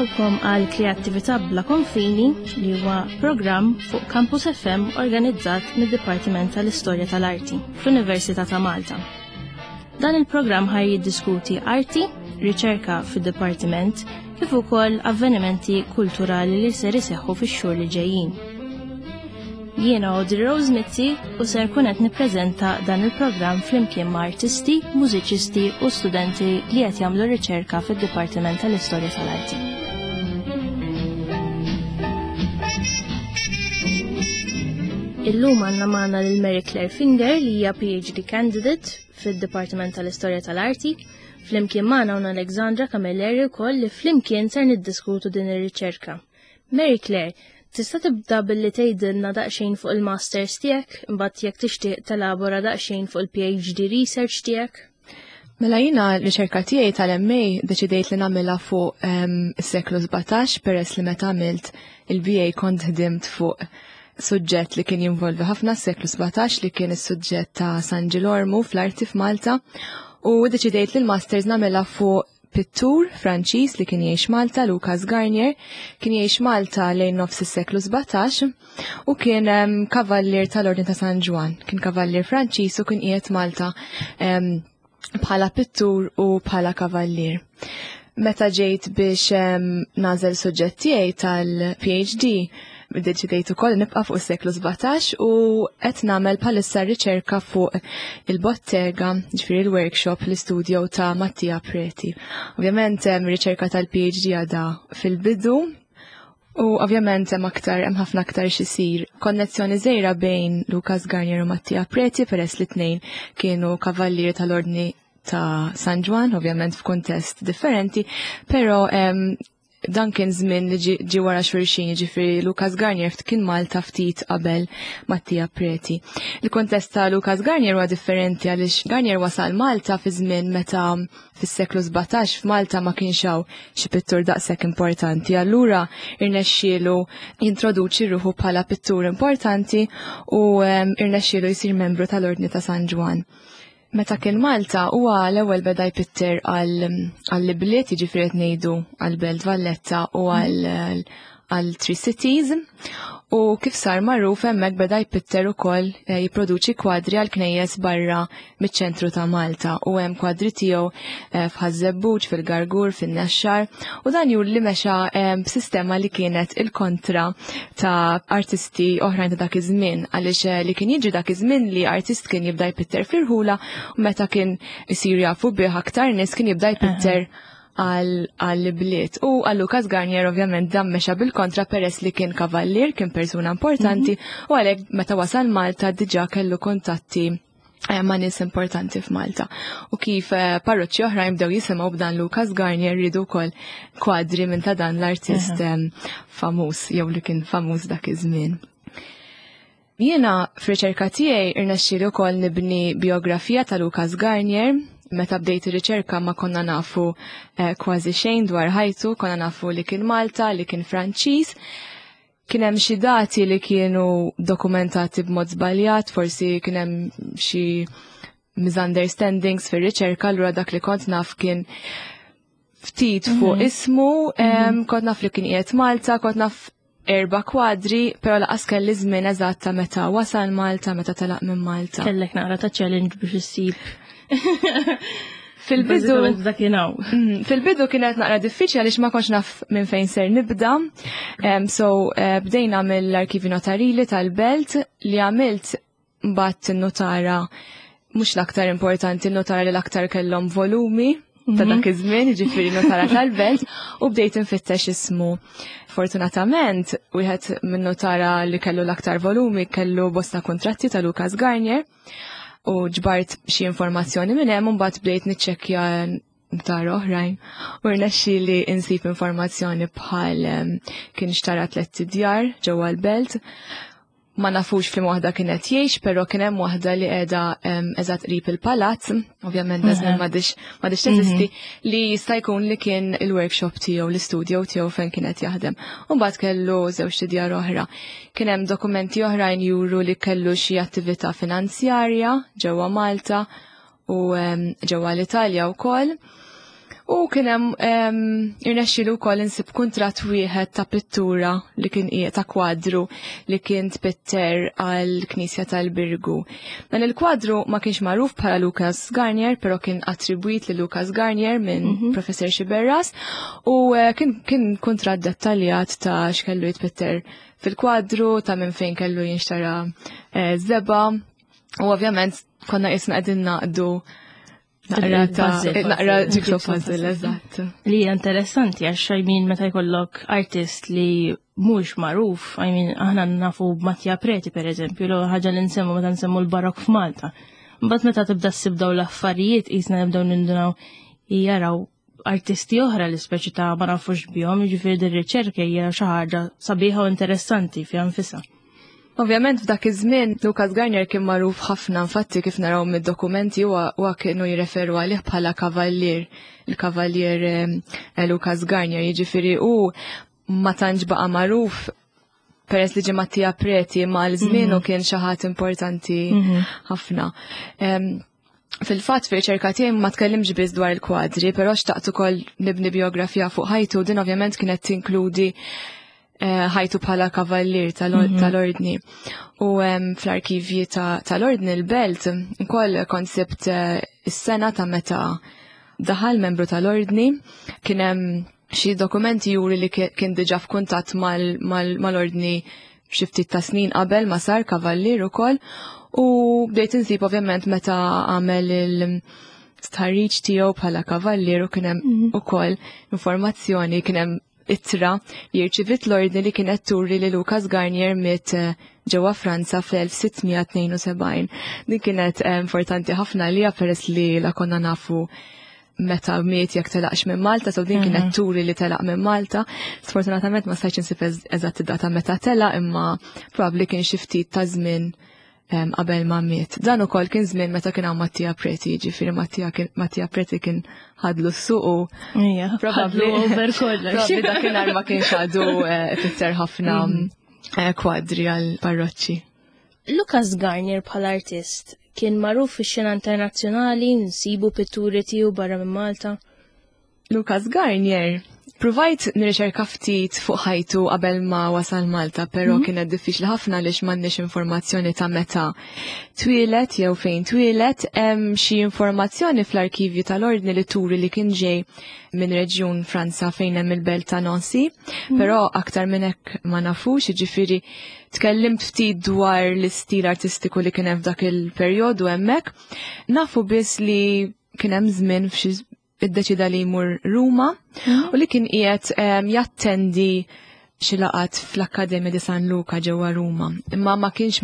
Nilqawkom għal Kreattività bla konfini li huwa programm fuq Campus FM organizzat mid-Dipartiment tal-Istorja tal-Arti fl-Università ta' Malta. Dan il-programm ħaj jiddiskuti arti, riċerka fid-Dipartiment kif ukoll avvenimenti kulturali li ser iseħħu fix-xhur li ġejjin. Jiena Audrey Rose Mizzi u ser kun qed nippreżenta dan il-programm flimkien ma' artisti, mużiċisti u studenti li qed jagħmlu riċerka fid-Dipartiment tal-Istorja tal-Arti. Illum għandna magħna lil Mary Claire Finger li hija PhD candidate fid-Dipartiment tal-Istorja tal-Arti. Flimkien magħna hawn Alexandra Camilleri wkoll li flimkien ser niddiskutu din ir-riċerka. Mary Claire, tista' tibda billi tgħidilna daqsxejn fuq il-masters tiegħek, imbagħad jekk tixtieq telabora daqsxejn fuq il-PhD research tiegħek? Mela jiena r-riċerka tiegħi tal-MA deċidejt li nagħmilha fuq is-seklu 17 peress li meta għamilt il-BA kont ħdimt fuq suġġett li kien jinvolvi ħafna s-seklu 17 li kien is-suġġett ta' San Ġilormu fl-arti f'Malta u deċidejt li l-masters nagħmilha fuq pittur Franċiż li kien jgħix Malta, Lucas Garnier, kien jgħix Malta lejn nofs is-seklu 17 u kien kavallier tal-Ordni ta' San Ġwan. Kien kavallier Franċiż u kien qiegħed Malta bħala pittur u bħala kavallier. Meta ġejt biex nażel suġġett tiegħi tal-PhD, deċidejt ukoll nibqa' fuq is-seklu 17 u qed nagħmel bħalissa riċerka fuq il-bottega, ġifieri il-workshop l-istudio ta' Mattia Preti. Ovvjament riċerka tal-PhD għadha fil-bidu u ovvjament hemm ħafna aktar xisir. Konnezzjoni żgħira bejn Lucas Garnier u Mattia Preti peress li tnejn kienu kavallieri tal-Ordni ta' San Ġwan, ovvjament f'kuntest differenti, però dan kien żmien li ġi wara xulxin, ġifieri Lucas Garnier kien Malta ftit qabel Mattia Preti. Il-kontest ta' Lucas Garnier huwa differenti għaliex Garnier wasal Malta fi żmien meta fis-seklu 17 f'Malta ma kienx hawn xi pittur daqshekk importanti. Allura irnexxielu jintroduċi ruħu bħala pittur importanti u irnexxielu jsir membru tal-Ordni ta' San Ġwan. Meta kien Malta huwa l-ewwel beda jpitter għall-bliet, jiġifieri qed ngħidu għall-Belt Valletta u għall Three Cities u kif sar magħruf hemmhekk beda jpitter ukoll jipproduċi kwadri għal knejjes barra miċ-ċentru ta' Malta u hemm kwadri tiegħu f'Ħażebbuġ, fil-Gargur, fin-Nexxar u dan jur li mexa b'sistema li kienet il-kontra ta' artisti oħrajn ta' dak iż-żmien għaliex li kien jiġri dak iż-żmien li artist kien jibda jpitter fl-irħula u meta kien isir jafu bih aktar nies kien jibda jpitter għall-bliet. U għal Lucas Garnier ovvjament dan mexa bil-kontra peress li kien kavallier, kien persuna importanti u għalhekk meta wasal Malta diġà kellu kontatti ma' nies importanti f'Malta. U kif parroċċi oħrajn bdew jisimgħu b'dan Lucas Garnier rridu wkoll kwadri minn ta' dan l-artist famuż jew li kien famuż dak iż-żmien. Jiena f'riċerka tiegħi irnexxieli wkoll nibni biografija ta' Lucas Garnier. Meta bdejt ir-riċerka ma konna nafu kważi xejn dwar ħajtu, konna nafu li kien Malta, li kien Franċiż. Kien hemm xi dati li kienu dokumentati b'mod żbaljat, forsi kien hemm xi misunderstandings fir-riċerka, allura dak li kont naf kien ftit fuq ismu, kont naf li kien qiegħed Malta, kont naf 4 kwadri, però laqas kelli żmien eżatt meta wasal Malta, meta telaq minn Malta. Kellek naqra ta' challenge biex issib. Fil-bidu kienet naqra diffiċli għaliex ma kontx naf minn fejn ser nibda. Bdejna mill-arkivi notarili tal-Belt li għamilt mbagħad notara mhux l-aktar importanti, notara li l-aktar kellhom volumi ta' dak iż-żmien, jiġifieri notara tal-Belt u bdejt infittex ismu. Fortunatament, wieħed minn notara li kellu l-aktar volumi kellu bosta kontratti ta' Lucas Garnier u ġbart xi informazzjoni minn hemm u mbagħad bdejt niċċekkja notara oħrajn u rnexxieli insib informazzjoni bħal kien xtara 3 djar ġewwa l-Belt. Ma nafux flim waħda kienet jgħix, però kien hemm waħda li qiegħda eżatt qrib il-palazz, ovvjament dażmin m'għadix teżisti, li jista' jkun li kien il-workshop tiegħu, l-istudio tiegħu fejn kienet jaħdem. U mbagħad kellu żewġ djar oħra. Kien hemm dokumenti oħrajn juru li kellu xi attività finanzjarja ġewwa Malta u ġewwa l-Italja wkoll. U kienem irnexxilu wkoll insib kuntratt wieħed ta' pittura li kien ta' kwadru li kien tpitter għal Knisja tal-Birgu. Dan il-kwadru ma kienx magħruf bħala Lucas Garnier, però kien attribwit li Lucas Garnier minn Professor Xiberras u kien kuntratt dettaljat ta' x'kellu jitpitter fil-kwadru, ta' minn fejn kellu jinxtara żeba u ovvjament konna qisna qegħdin naqdu naqra ġiklu puzzle, eżatt. Li interessanti għax meta jkollok artist li mhux magħruf, aħna nafu Mattia Preti pereżempju, l ħaġa li nsemmu meta nsemmu l-barokk f'Malta. Mbagħad meta tibda ssibdaw l-affarijiet qisna nibdew nindunaw jaraw artisti oħra li speċi ta' ma nafux bihom, jiġifieri dir-riċerka hija xi ħaġa sabiħa u interessanti fiha nfisha. Ovvjament f'dak iż-żmien Lucas Garnier kien magħruf ħafna infatti kif naraw mid-dokumenti huwa kienu jirreferu għalih bħala kavallier, il-kavallier Lucas Garnier, jiġifieri u ma tantx baqa' magħruf peress li ġie Mattia Preti ma l-żmien u kien xi ħadd importanti ħafna. Fil-fatt fir-riċerka tiegħi ma tkellimx biss dwar il-kwadri, però xtaqt ukoll nibni biografija fuq ħajtu din ovvjament kienet tinkludi ħajtu bħala kavallier tal-ordni. U fl-arkivji tal-ordni l-Belt ukoll konsept is-sena ta' meta daħal membru tal-ordni kien hemm xi dokumenti juri li kien diġà f'kuntatt mal-ordni xi ftit ta' snin qabel ma sar kavallier ukoll u bdejt insib ovvjament meta għamel il-starriċ tiegħu bħala kavallier u kien hemm ukoll informazzjoni kien hemm ittra jirċivit l-ordni li kienet turi li Lucas Garnier miet ġewwa Franza fl-1672. Din kienet importanti ħafna li peress li la konna nafu meta miet jekk telaqx minn Malta, so din kienet turi li telaq minn Malta. Sfortunatament ma stajtx insib eżatt id-data meta telaq imma probabbli kien xi ftit ta' żmien qabel ma miet. Dan ukoll kien żmien meta kien hawn Mattia Preti, ġifieri Mattia Preti kien ħadlu s-suq u probabbli over kollox. Dakinhar ma kienx għadu ifisser ħafna kwadri għal parroċċi. Lucas Garnier bħala artist kien magħruf fix-xena internazzjonali, nsibu pitturi tiegħu barra minn Malta. Lucas Garnier provajt nirriċerka ftit fuq ħajtu qabel ma wasal Malta, però kienet diffiċli ħafna għaliex m'għandniex informazzjoni ta' meta twilet jew fejn twilet. Hemm xi informazzjoni fl-arkivju tal-ordni li turi li kien ġej minn reġjun Franza fejn hemm il-belt ta' Nancy, però aktar minn hekk ma nafux, jiġifieri tkellimt ftit dwar l-istil artistiku li kien hemm f'dak il-perjodu hemmhekk. Nafu biss li kien hemm żmien f'xi iddeċida li jmur Ruma u li kien qiegħed jattendi xi laqat fl-Akkademja di San Luca ġewwa Ruma. Imma ma kienx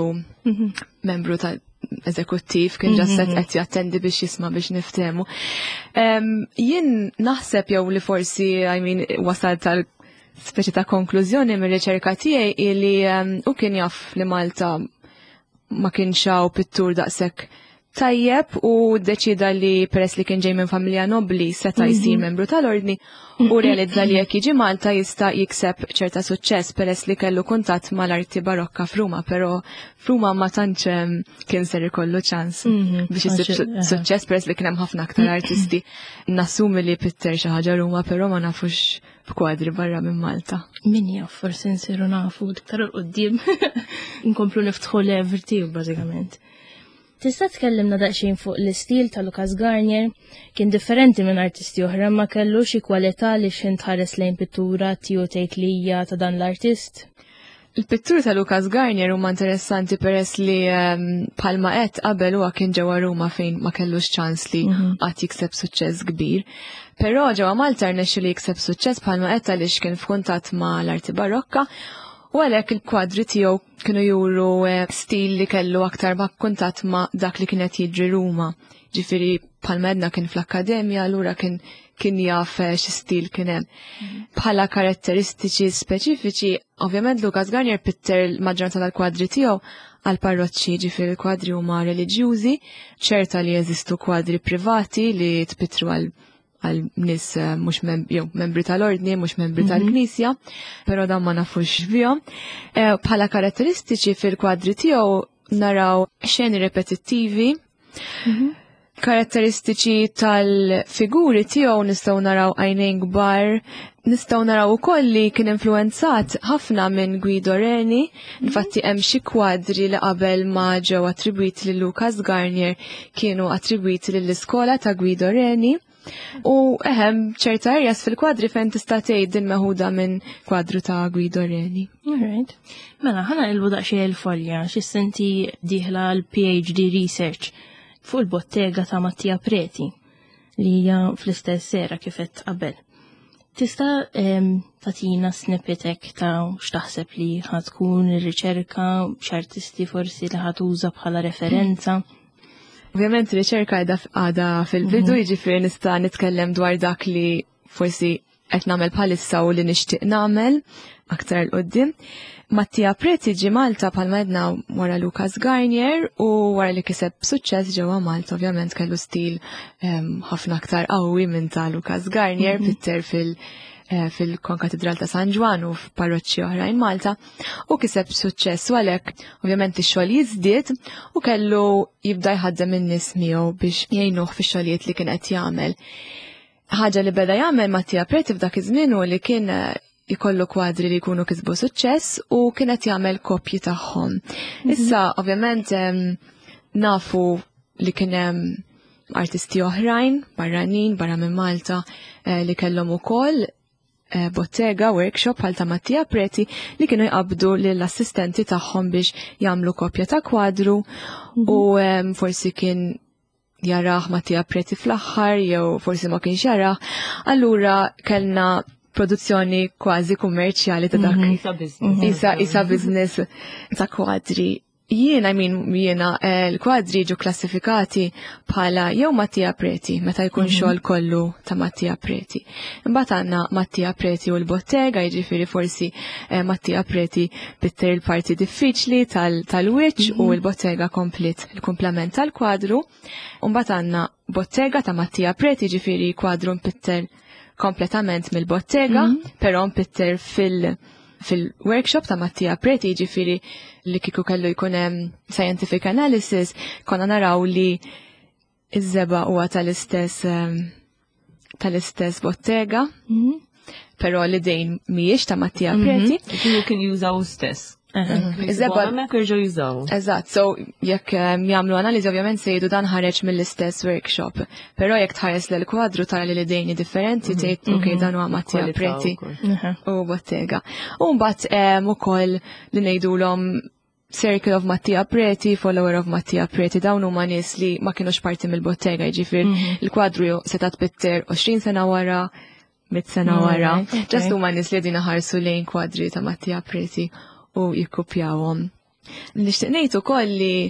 membru ta' eżekuttiv, kien ġasset qed jattendi biex jisma' biex niftehmu. Jien naħseb jew li forsi wasal tal-speċi ta' konklużjoni mir-riċerka tiegħi li u kien jaf li Malta ma kienx hawn pittur daqshekk tajjeb u deċida li peress li kien ġej minn familja nobli seta' jsir membru tal-ordni u realizza li jekk jiġi Malta jista' jikseb ċerta suċċess peress li kellu kuntatt mal-arti barokka f'Ruma, però f'Ruma ma tantx kien ser ikollu ċans biex isib suċċess peress li kien hemm ħafna aktar artisti. Nassumi li pitter xi ħaġa Ruma, però ma nafux b'kwadri barra minn Malta. Min jaf forsi nsiru nafu iktar qudiem nkomplu niftħu l-ever tiegħu bażikament. Tista' tkellimna daqsxejn fuq l-istil ta' Lucas Garnier, kien differenti minn artisti oħra ma kellu xi kwalità li x'intħares lejn pittura tiegħu tgħid li hija ta' dan l-artist? Il-pittur ta' Lucas Garnier huma interessanti peress li bħalma qed qabel huwa kien ġewwa Ruma fejn ma kellux ċans li qatt jikseb suċċess kbir. Però ġewwa Malta rnexxu li jikseb suċċess bħalma qed għaliex kien f'kuntatt ma' l-arti barokka. U għalhekk il-kwadri tiegħu kienu juru stil li kellu aktar ma' kuntatt ma' dak li kienet jiġri Ruma. Ġifieri bħalma għedna kien fl-akkademja, allura kien jaf xi stil kien hemm. Bħala karatteristiċi speċifiċi, ovvjament Lucas Garnier pitter l-maġġoranza tal-kwadri tiegħu għal parroċċi, ġifieri l-kwadri huma reliġjużi, ċerta li jeżistu kwadri privati li tpittru għal nis mux membri tal-ordni, mux membri tal-Knisja, pero dan ma nafux bihom. Bħala karatteristiċi fil-kwadri tiegħu naraw xeni repetittivi, karatteristiċi tal-figuri tiegħu nistgħu naraw għajnejn kbar, nistgħu naraw ukoll li kien influenzat ħafna minn Guido Reni, infatti hemm xi kwadri li qabel ma ġew attribwiti lil Lucas Garnier kienu attribwiti lill-iskola ta' Guido Reni. U ċerta areas fil-kwadri fejn tista' tgħid din meħuda minn kwadru ta' Guido Reni. Alright. Mela ħana ilbu daqsxejn il-folja x'issenti dieħla l-PhD research fuq il-bottega ta' Mattia Preti li hija fl-istess sera kif qed qabel. Tista' tagħtina snippetek ta' x'taħseb li ħatkun ir-riċerka, x'artisti forsi li ħatuża bħala referenza. Ovvjament riċerka għada fil-bidu jiġifieri nista' nitkellem dwar dak li forsi qed nagħmel bħalissa u li nixtieq nagħmel aktar l-qoddim. Mattia Preti ġi Malta bħalma għedna wara Lucas Garnier u wara li kiseb suċċess ġewwa Malta ovvjament kellu stil ħafna aktar qawwi minn ta' Lucas Garnier bitter fil-Konkatedral ta' San Ġwan u f'parroċċi oħrajn Malta u kiseb suċċess u għalhekk ovvjament ix-xogħol jiżdied u kellu jibda jħaddem in-nies miegħu biex jgħinuh fix-xogħlijiet li kien qed jagħmel. Ħaġa li beda jagħmel Mattia Preti f'dak iż-żmien u li kien ikollu kwadri li jkunu kisbu suċċess u kienet jagħmel kopji tagħhom. Issa ovvjament nafu li kien hemm artisti oħrajn barranin barra minn Malta li kellhom ukoll bottega workshop bħal ta' Mattia Preti li kienu jqabdu lill-assistenti tagħhom biex jagħmlu kopja ta' kwadru u forsi kien jarah Mattia Preti fl-aħħar jew forsi ma kienx jarah, allura kellna produzzjoni kważi kummerċjali ta' dak. Isa business ta' kwadri. Jiena l-kwadri ġu klassifikati bħala jew Mattia Preti meta jkun xogħol kollu ta' Mattia Preti. Imbagħad għandna Mattia Preti u l-bottega, jiġifieri forsi Mattia Preti bitter il-parti diffiċli tal-wiċċ u l-bottega komplet il-kumplament tal-kwadru. Imbagħad għandna bottega ta' Mattia Preti, jiġifieri kwadru mpitter kompletament mill-bottega, però mpitter fil-workshop ta' Mattia Preti, ġifiri li kiku kellu jkun scientific analysis, konna naraw li iż-żeba huwa tal-istess bottega, però li dejn mhijiex ta' Mattia Preti. Kienu kien jużaw stess. Iż-żeba kerġu jużaw. Eżatt, so jekk jagħmlu analiżi ovvjament se jgħidu dan ħareġ mill-istess workshop, però jekk tħares lil kwadru tara li dejni differenti tgħid okej dan huwa Mattia Preti u bottega. U mbagħad ukoll li ngħidulhom Circle of Mattia Preti, Follower of Mattia Preti, dawn huma nies li ma kinux parti mill-bottega, jiġifier il-kwadru seta' tbitter 20 sena wara, 100 sena wara. Ġast huma nies li qegħdin ħarsu lejn kwadri ta' Mattia Preti u jikkupjawhom. Nixtieq ngħid ukoll li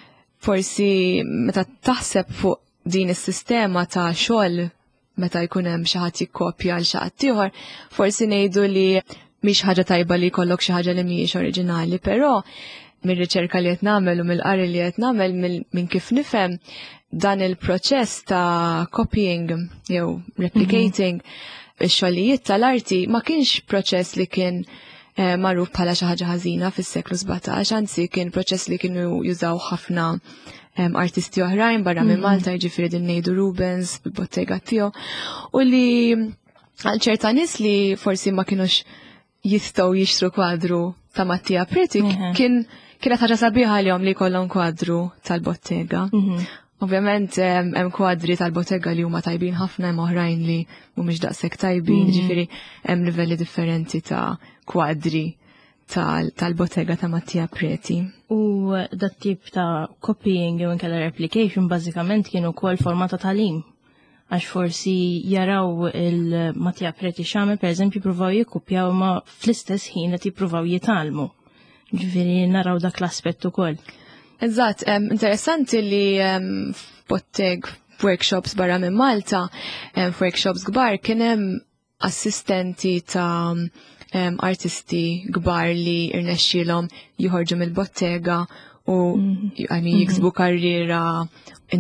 forsi meta taħseb fuq din is-sistema ta' xogħol meta jkun hemm xi ħadd jikkopja għal xi ħadd ieħor, forsi ngħidu li mhix ħaġa tajba li jkollok xi ħaġa li mhijiex oriġinali, però mir-riċerka li qed nagħmel u mill-qari li qed nagħmel minn kif nifhem dan il-proċess ta' copying jew replicating ix-xogħlijiet tal-arti ma kienx proċess li kien magħruf bħala xi ħaġa ħażina fis-seklu 17, anzi kien proċess li kienu jużaw ħafna artisti oħrajn barra minn Malta, jiġifieri din ngħidu Rubens bil-bottega tiegħu, u li għal ċerta nies li forsi ma kinux jistgħu jixtru kwadru ta' Mattia Preti kienet ħaġa sabiħa lihom li jkollhom kwadru tal-bottega. Ovvjament hemm kwadri tal-bottega li huma tajbin ħafna hemm oħrajn li mhumiex daqshekk tajbin, ġifieri hemm livelli differenti ta' kwadri tal-bottega ta' Mattia Preti. U dat tip ta' copying jew inkella replication bażikament kienu wkoll forma ta' tagħlim. Għax forsi jaraw il-Mattia Preti x'għamel pereżempju jippruvaw jikkupjaw ma fl-istess ħin qed jippruvaw jitgħallmu. Ġifieri naraw dak l-aspett ukoll. Eżatt, interessanti li f'botteg workshops barra minn Malta, f'workshops kbar kien hemm assistenti ta' artisti kbar li irnexxielhom joħorġu mill-bottega u jiksbu karriera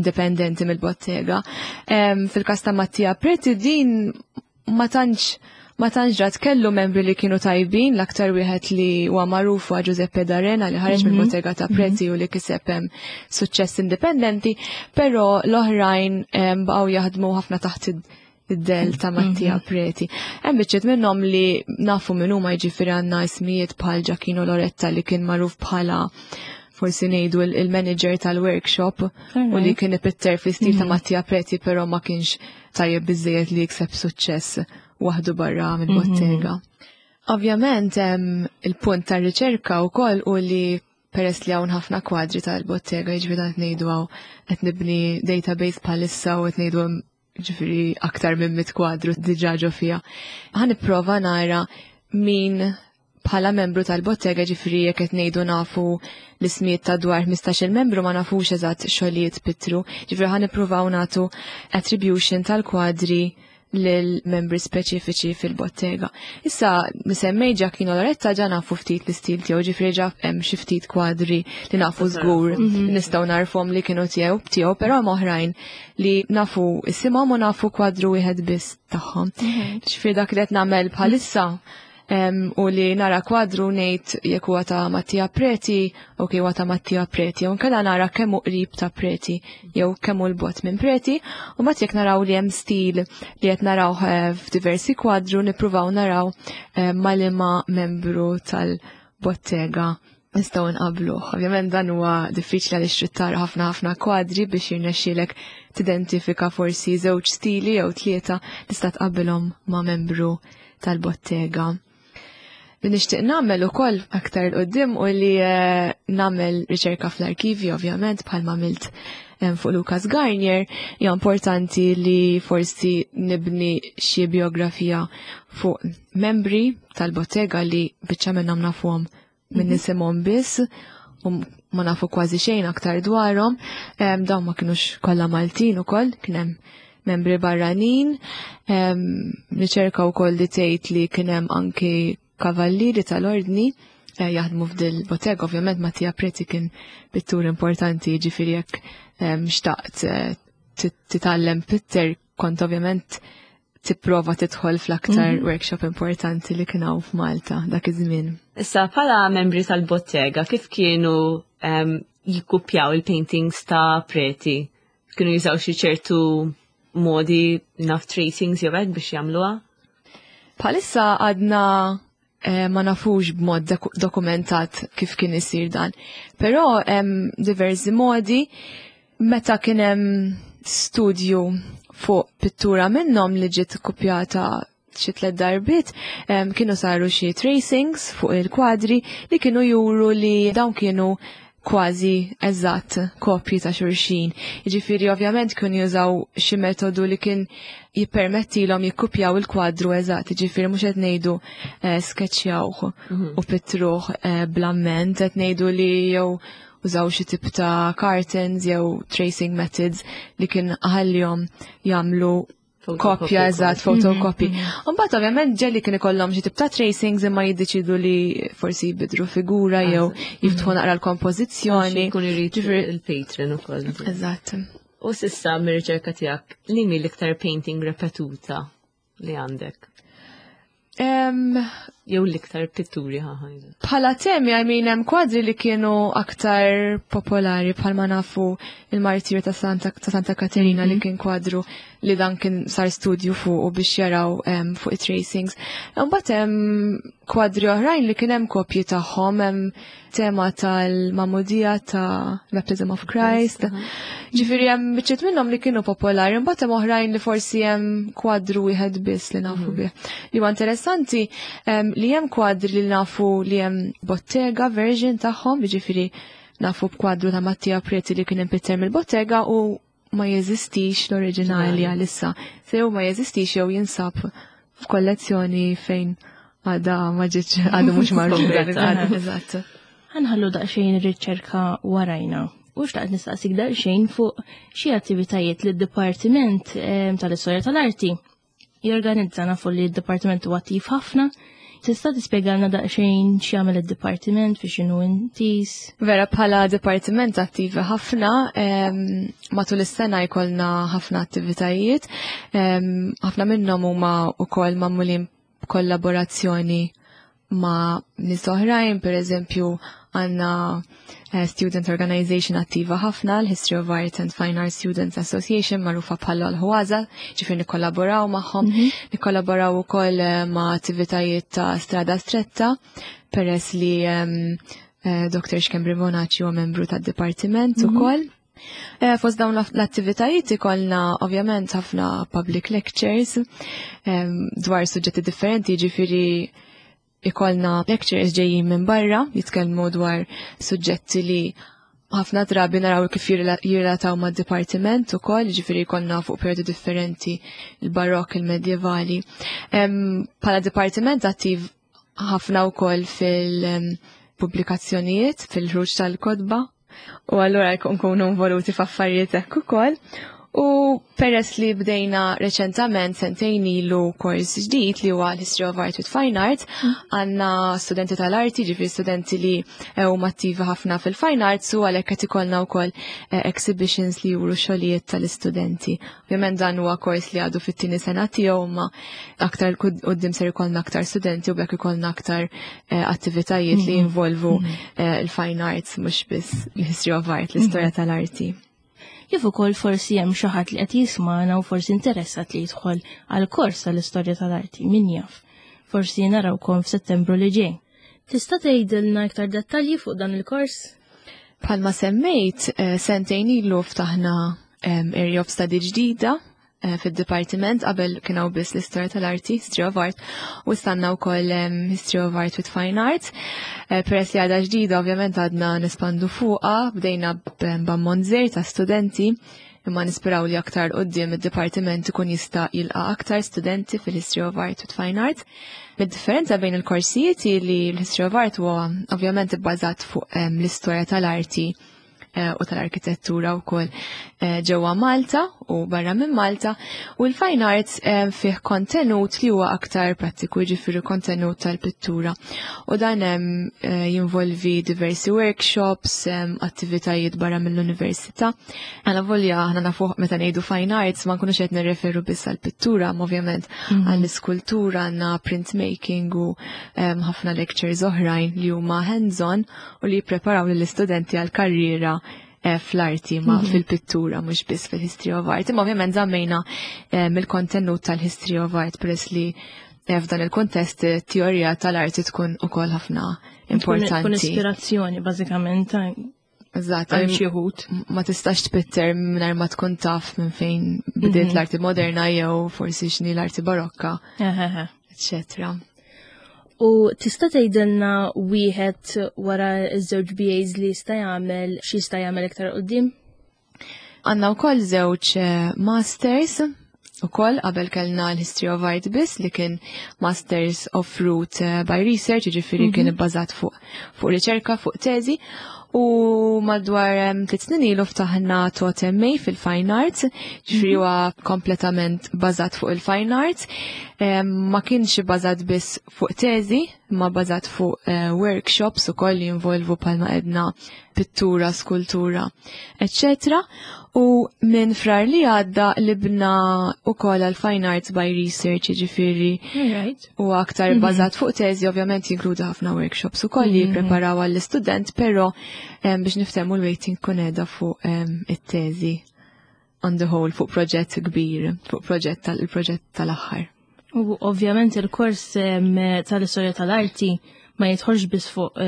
indipendenti mill-bottega. Fil-każ ta' Mattia Preti din ma tantx ma tantx kellu membri li kienu tajbin, l-aktar wieħed li huwa magħruf huwa Giuseppe D'Arena li ħareġ mill-bottega ta' Preti u li kiseb suċċess indipendenti, però l-oħrajn baqgħu jaħdmu ħafna taħt id-del ta' Mattia Preti. Hemm biċċiet minnhom li nafu minn huma jiġifieri għandna ismijiet bħal Giacomo Loretta li kien magħruf bħala forsi ngħidu il-manager tal-workshop u li kien ipitter fl-istil ta' Mattia Preti però ma kienx tajjeb biżejjed li jikseb suċċess waħdu barra mill-bottega. Ovvjament il-punt tar-riċerka wkoll u li peress li hawn ħafna kwadri tal-bottega jiġifieri qed ngħidu hawn qed nibni database bħalissa u qed ngħidu ġifieri aktar minn 100 kwadru diġà ġo fiha. Ħanipprova nara min bħala membru tal-bottega ġifieri jekk qed ngħidu nafu l-ismijiet ta' dwar 15-il membru ma nafux eżatt xogħlijiet pitru, ġifieri ħanippruvaw nagħtu attribution tal-kwadri lil membri speċifiċi fil-bottega. Issa nisemmej Giacomo Loretta ġa nafu ftit l-istil tiegħu ġifieri ġa hemm xi ftit kwadri li nafu żgur nistgħu narfhom li kienu tiegħu, però oħrajn li nafu isimhom u nafu kwadru wieħed biss tagħhom. Ġifieri dak li qed nagħmel bħalissa u li nara kwadru ngħid jekk huwa ta' Mattia Preti u kien huwa ta' Mattia Preti, u nkella nara kemm hu qrib ta' Preti jew kemm hu l-bot minn Preti, u mbagħad jekk naraw li hemm stil li qed naraw f'diversi kwadru nippruvaw naraw ma' liema membru tal-bottega nistgħu nqabluh. Ovvjament dan huwa diffiċli għaliex trid tara ħafna kwadri biex jirnexxielek tidentifika forsi żewġ stili jew tlieta tista' tqabbilhom ma' membru tal-bottega. Li nixtieq nagħmel ukoll aktar qudiem u li nagħmel riċerka fl-arkivi ovvjament bħalma għamilt fuq Lucas Garnier, hija importanti li forsi nibni xi biografija fuq membri tal-bottega li biċċa minnhom nafuhom minn nisimhom biss u ma nafu kważi xejn aktar dwarhom. Dawn ma kinux kollha Maltin ukoll, kien hemm membri barranin, riċerka wkoll li tgħid li kien hemm anki kavallieri tal-ordni jaħdmu f'dil bottega. Ovvjament Mattia Preti kien pittur importanti, ġifieri jekk xtaqt titgħallem pitter kont ovvjament tipprova tidħol fl-aktar workshop importanti li kien hawn f'Malta dak iż-żmien. Issa bħala membri tal-bottega kif kienu jikkupjaw il-paintings ta' Preti? Kienu jużaw xi ċertu modi enough tracings jew hekk biex jagħmluha? Bħalissa għadna ma nafux b'mod dokumentat kif kien isir dan. Però hemm diversi modi. Meta kien hemm studju fuq pittura minnhom li ġiet kopjata xi 3 darbiet, kienu saru xi tracings fuq il-kwadri li kienu juru li dawn kienu kważi eżatt kopji ta' xulxin. Jiġifieri ovvjament kienu jużaw xi metodu li kien jippermettilhom jikkupjaw il-kwadru eżatt, jiġifieri mhux qed ngħidu skeċjawh u pittruh bl-amment, qed ngħidu li jew użaw xi tip ta' cartons jew tracing methods li kien ħallihom jagħmlu kopja eżatt, photocopy. Mbagħad ovvjament ġelli kien ikollhom xi tip ta' tracings imma jiddeċidu li forsi jbidru figura jew jiftħu naqra l-kompożizzjoni. Jkun irid il-patron ukoll. Eżatt. U s'issa mir-riċerka tiegħek li mi l-iktar painting repetuta li għandek? Jew l-iktar pitturi ħaħajdu. Bħala temi, hemm kwadri li kienu aktar popolari bħalma nafu il-Martir ta' Santa Caterina li kien kwadru li dan kien sar studju fuq u biex jaraw fuq it-tracings. Mbagħad hemm kwadri oħrajn li kien hemm kopji tagħhom, hemm tema tal-Mamudija ta' Baptism of Christ. Ġifieri hemm biċċiet minnhom li kienu popolari, mbagħad hemm oħrajn li forsi hemm kwadru wieħed biss li nafu bih. Li huwa interessanti li hemm kwadri li nafu li hemm bottega version tagħhom, ġifieri nafu b'kwadru ta' Mattia Preti li kien impitter mill-bottega u ma jeżistix l-oriġinali għalissa. Se jew ma jeżistix jew jinsab f'kollezzjoni fejn għada ma ġietx għadu mhux magħruf. Eżatt. Ħanħallu daqsxejn ir-riċerka warajna. U xtaqt nistaqsik daqsxejn fuq xi attivitajiet li d-Dipartiment tal-Istorja tal-Arti jorganizza. Nafu li d-Dipartiment huwa attiv ħafna. Tista' tispjegalna daqsxejn x'jagħmel id-Dipartiment fi x'inhu intis? Vera bħala Dipartiment attivi ħafna, matul is-sena jkollna ħafna attivitajiet, ħafna minnhom huma wkoll magħmulin kollaborazzjoni ma' nies oħrajn, per eżempju għandna student organization attiva ħafna, l-History of Art and Fine Art Students Association, magħrufa bħala l-ħwaza, ġifier nikkollaboraw magħhom, nikkollaboraw ukoll ma' attivitajiet ta' strada stretta, peress li Dr. Xkembri Bonacci huwa membru tad-dipartiment ukoll. Fost dawn l-attivitajiet ikollna ovvjament ħafna public lectures dwar suġġetti differenti, ġifieri ikollna lectures ġejjin minn barra, jitkellmu dwar suġġetti li ħafna drabi naraw kif jirrelataw mad-dipartiment ukoll, ġifieri jkollna fuq perjodi differenti il-barokk, il-medjevali. Bħala dipartiment attiv ħafna wkoll fil-pubblikazzjonijiet, fil-ħruġ tal-kodba, u allura nkunu involuti f'affarijiet hekk ukoll. U peress li bdejna reċentament sentejn ilu kors ġdid li huwa l-History of Art with Fine Art, għandna studenti tal-arti, ġifieri studenti li huma attivi ħafna fil-fine arts u għalhekk qed ikollna wkoll exhibitions li juru xogħlijiet tal-istudenti. Ovvjament dan huwa kors li għadu fit-tieni sena tiegħu ma aktar quddiem ser ikollna aktar studenti u bekk ikollna aktar attivitajiet li jinvolvu il-fine arts mhux biss l-History of Art, l-istorja tal-arti. Kif ukoll forsi hemm xi ħadd li qed jisma'na u forsi interessat li jidħol għal kors tal-istorja tal-arti, min jaf. Forsi narawkom f'Settembru li ġej. Tista' tgħidilna iktar dettalji fuq dan il-kors? Bħalma semmejt, sentejn ilu ftaħna area of study ġdida fid-dipartiment qabel kienu biss l-istorja tal-arti, History of Art, u stanna wkoll History of Art with Fine Art. Peress li għadha ġdida ovvjament għadna nispandu fuqha, bdejna b'ammont żgħir ta' studenti, imma nisperaw li aktar quddiem id-dipartiment ikun jista' jilqa' aktar studenti fil-History of Art with Fine Art. Mid-differenza bejn il-korsijiet li l-History of Art huwa ovvjament ibbażat fuq l-istorja tal-arti u tal-arkitettura wkoll ġewwa Malta u barra minn Malta, u l-Fine Arts fih kontenut li huwa aktar prattiku, ġifieri kontenut tal-pittura. U dan jinvolvi diversi workshops, attivitajiet barra mill-università. Għala volja aħna nafu meta ngħidu Fine Arts ma nkunux qed nirreferu biss għall-pittura, ma ovvjament għall-iskultura, għandna printmaking u ħafna lectures oħrajn li huma hands-on u li jippreparaw lill-istudenti għall-karriera fl-arti ma fil-pittura mhux biss fil-History of Art. Imma ovvjament żammejna mill-kontenut tal-History of Art peress li f'dan il-kontest teorija tal-arti tkun ukoll ħafna importanti. Tkun ispirazzjoni bażikament. Eżatt, ma tistax tpitter mingħajr ma tkun taf minn fejn bidiet l-arti moderna jew forsi x'ni l-arti barokka, eċċetera. U tista' tgħidilna wieħed wara ż-żewġ BAs li jista' jagħmel x'jista' jagħmel iktar quddiem? Għandna wkoll żewġ masters ukoll qabel kellna l-History of Art biss li kien Masters of Root by Research, ġifieri kien ibbażat fuq riċerka, fuq teżi. U madwar 3 snin ilu ftaħna MA fil-Fine Arts, ġifri huwa kompletament bażat fuq il-Fine Arts. Ma kienx bażat biss fuq teżi, ma bażat fuq workshops ukoll li jinvolvu bħalma qedna pittura, skultura, etc. U minn frar li għadda libna ukoll għal-Fine Arts by Research, ġifiri u aktar bażat fuq teżi, ovvjament jinkluda ħafna workshops ukoll li jippreparaw għall-istudent, però biex niftehmu l-waiting kun qiegħda fuq it-teżi on the whole, fuq proġett kbir, fuq proġett tal-aħħar. U ovvjament il-kors tal-istorja tal-arti ma jidħolx biss fuq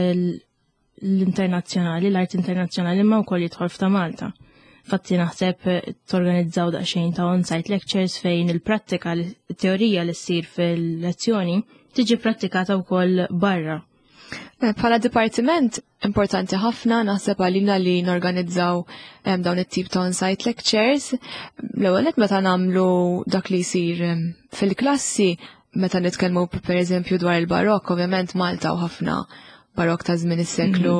l-internazzjonali, l-art internazzjonali, ma wkoll jidħol f'ta' Malta. Fatti naħseb torganizzaw daqsxejn ta' on-site lectures fejn il-prattika, il-teorija li ssir fil-lezzjoni tiġi prattikata wkoll barra. Bħala dipartiment importanti ħafna naħseb għalina li norganizzaw dawn it-tip ta' on-site lectures. L-ewwel meta nagħmlu dak li jsir fil-klassi, meta nitkellmu pereżempju dwar il-barokk, ovvjament Malta u ħafna barokk ta' żmien is-seklu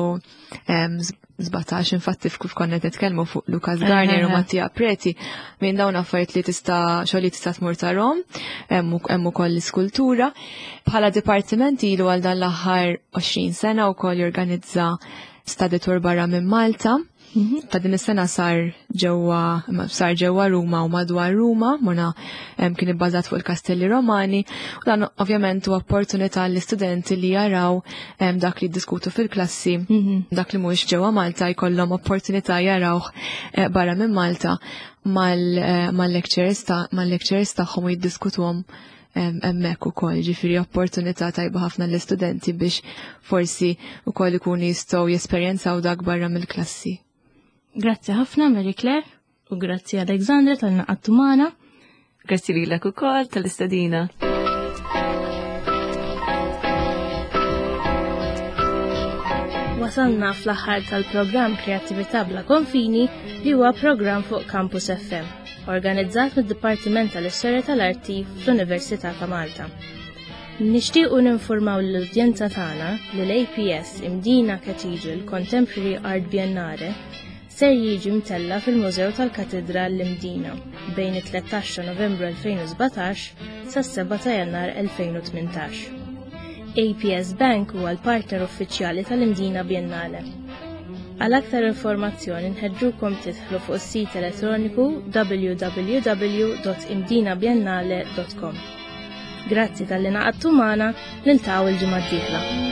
17 infatti kif konna nitkellmu fuq Lucas Garnier u Mattia Preti, minn dawn affarijiet li xogħol tista' tmur tarhom, hemm ukoll l-iskultura. Bħala dipartiment ilu għal dan l-aħħar 20 sena wkoll jorganizza study tour barra minn Malta. Ta' din is-sena sar ġewwa Ruma u madwar Ruma, morna kien ibbażat fuq il-Kastelli Romani, u dan ovvjament huwa opportunità l-istudenti li jaraw dak li jiddiskutu fil-klassi, dak li mhux ġewwa Malta jkollhom opportunità jarawh barra minn Malta mal-lecturers tagħhom u jiddiskutuhom hemmhekk ukoll, ġifieri opportunità tajba ħafna l-istudenti biex forsi ukoll ikunu jistgħu jesperjenzaw dak barra mill-klassi. Grazzi ħafna Mary Claire u grazzi Alexandra tal-naqattu magħna. Grazzi lilek ukoll tal-istadina. Wasalna fl-aħħar tal-programm Kreattività bla konfini li huwa programm fuq Campus FM, organizzat mid-Dipartiment tal-Istorja tal-Arti fl-Università ta' Malta. Nixtiequ ninformaw l-udjenza tagħna li l-APS Imdina Cathedral Contemporary Art Biennale ser jiġi mtella fil-Mużew tal-Katedra l-Imdina bejn it-13 Novembru 2017 sa 7 ta' Jannar 2018. APS Bank huwa l-partner uffiċjali tal-Imdina Biennale. Għal aktar informazzjoni nħeġġukom tidħlu fuq is-sit elettroniku www.imdinabiennale.com. Grazzi tal-li naqadtu magħna, niltaqgħu il-ġimgħa d-dieħla.